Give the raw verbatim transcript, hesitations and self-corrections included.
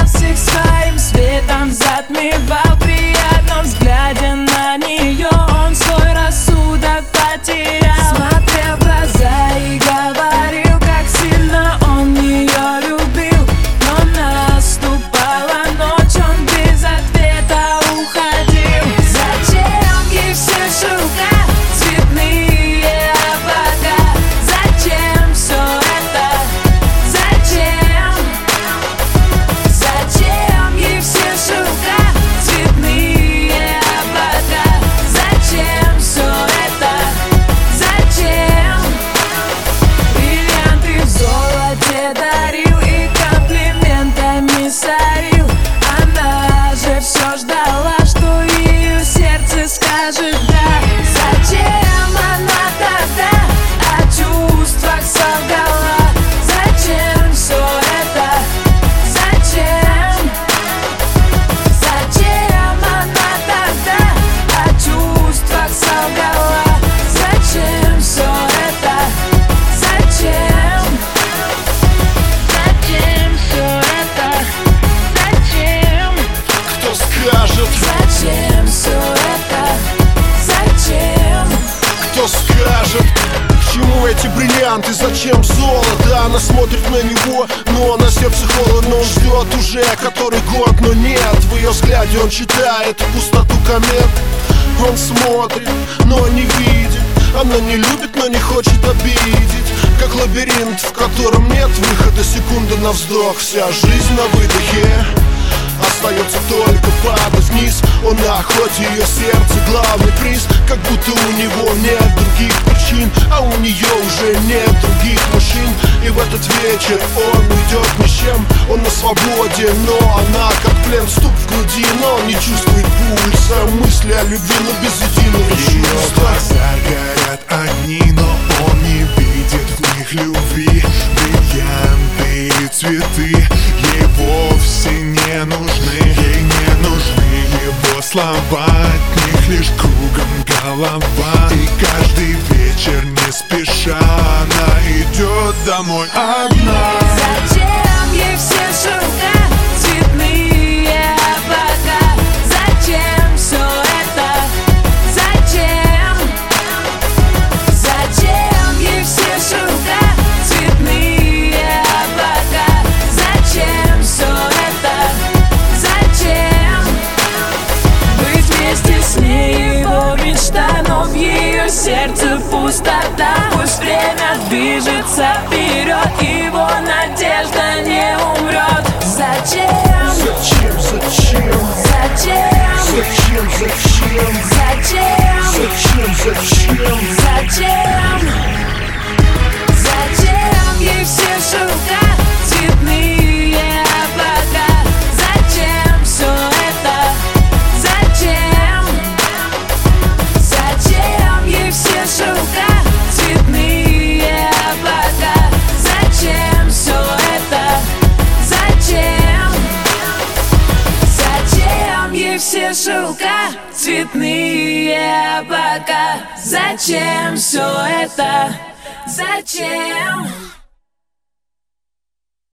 всех своим светом затмевал. При одном взгляде на нее он свой рассудок потерял. Смотрел в глаза и говорил, как сильно он ее любил. Но наступала ночь, он без ответа уходил. Зачем ей все шелка, цветные облака? Зачем все это? Зачем? Зачем ей все шелка, цветные облака? Зачем все это? Зачем? Бриллианты в золоте дарил и комплиментами сорил. Она же все ждала, что ее сердце скажет да. Зачем она тогда о чувствах солгала? Зачем все это? Зачем? Зачем она тогда о чувствах солгала? Зачем все это? Зачем? Зачем все это? Зачем? Кто скажет? Зачем все это? Зачем? Кто скажет? К чему эти бриллианты, зачем золото? Она смотрит на него, но на сердце холодно. Он ждет уже который год, но нет. В ее взгляде он читает пустоту комет. Он смотрит, но не видит. Она не любит, но не хочет обидеть. Как лабиринт, в котором нет выхода. Секунда на вздох, вся жизнь на выдохе. Остается только падать вниз. Он на охоте, ее сердце главный приз. Как будто у него нет других причин, а у нее уже нет других мужчин. И в этот вечер он уйдет ни с чем. Он на свободе, но она как плен, стук в груди. Но он не чувствует пульса, мысли о любви, но без единого Ее чувства. глаза горят огни, но он не видит в них любви. Бриллианты и цветы ей вовсе не нужны. Ей не нужны его слова, от них лишь кругом голова. И каждый вечер не спеша она идет домой одна. Зачем ей все шелка, цветные облака? Зачем все это? Зачем? Зачем ей все шелка, цветные облака? Зачем все это? Зачем? Быть вместе с ней его мечта, но в ее сердце пустота. Пусть время движется вперед, его надежда не умрет. Зачем? Зачем, зачем? Зачем? Зачем, зачем? Зачем? Зачем, зачем? Зачем? Зачем ей все шелка, цветные облака? Зачем все это? Зачем? Зачем ей все шелка, цветные облака? Зачем все это? Зачем? Зачем ей все шелка, цветные облака? Зачем все это? Зачем?